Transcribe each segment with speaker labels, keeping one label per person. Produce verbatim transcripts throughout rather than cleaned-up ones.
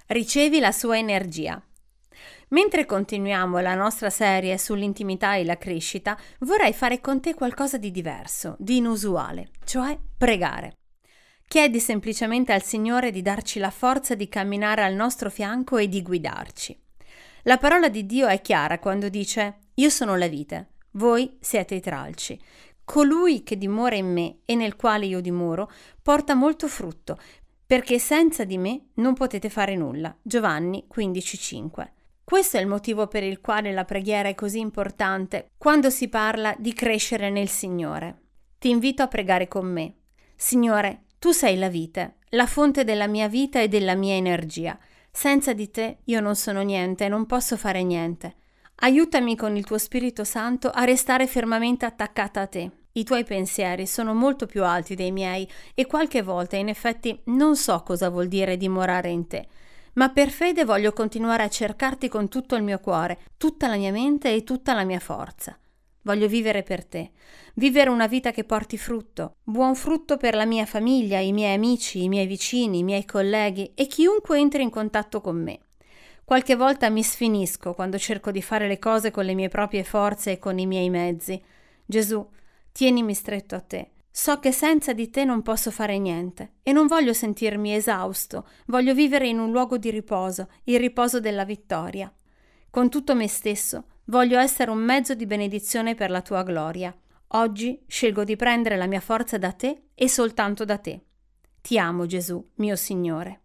Speaker 1: Ricevi la sua energia. Mentre continuiamo la nostra serie sull'intimità e la crescita, vorrei fare con te qualcosa di diverso, di inusuale, cioè pregare. Chiedi semplicemente al Signore di darci la forza di camminare al nostro fianco e di guidarci. La parola di Dio è chiara quando dice: io sono la vite, voi siete i tralci. Colui che dimora in me e nel quale io dimoro porta molto frutto, perché senza di me non potete fare nulla. Giovanni quindici cinque. Questo è il motivo per il quale la preghiera è così importante quando si parla di crescere nel Signore. Ti invito a pregare con me. Signore, tu sei la vite, la fonte della mia vita e della mia energia. Senza di te io non sono niente e non posso fare niente. Aiutami con il tuo Spirito Santo a restare fermamente attaccata a te. I tuoi pensieri sono molto più alti dei miei e qualche volta in effetti non so cosa vuol dire dimorare in te. Ma per fede voglio continuare a cercarti con tutto il mio cuore, tutta la mia mente e tutta la mia forza. Voglio vivere per te, vivere una vita che porti frutto, buon frutto per la mia famiglia, i miei amici, i miei vicini, i miei colleghi e chiunque entri in contatto con me. Qualche volta mi sfinisco quando cerco di fare le cose con le mie proprie forze e con i miei mezzi. Gesù, tienimi stretto a te. So che senza di te non posso fare niente e non voglio sentirmi esausto, voglio vivere in un luogo di riposo, il riposo della vittoria. Con tutto me stesso voglio essere un mezzo di benedizione per la tua gloria. Oggi scelgo di prendere la mia forza da te e soltanto da te. Ti amo, Gesù, mio Signore.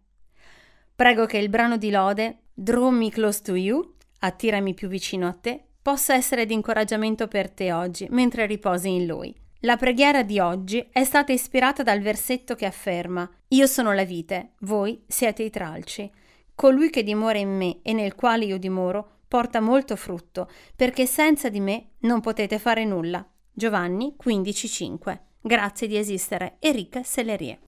Speaker 1: Prego che il brano di lode Draw Me Close to You, attirami più vicino a te, possa essere di incoraggiamento per te oggi mentre riposi in Lui. La preghiera di oggi è stata ispirata dal versetto che afferma: io sono la vite, voi siete i tralci. Colui che dimora in me e nel quale io dimoro porta molto frutto, perché senza di me non potete fare nulla. Giovanni quindici cinque. Grazie di esistere. Enrique Sellerie.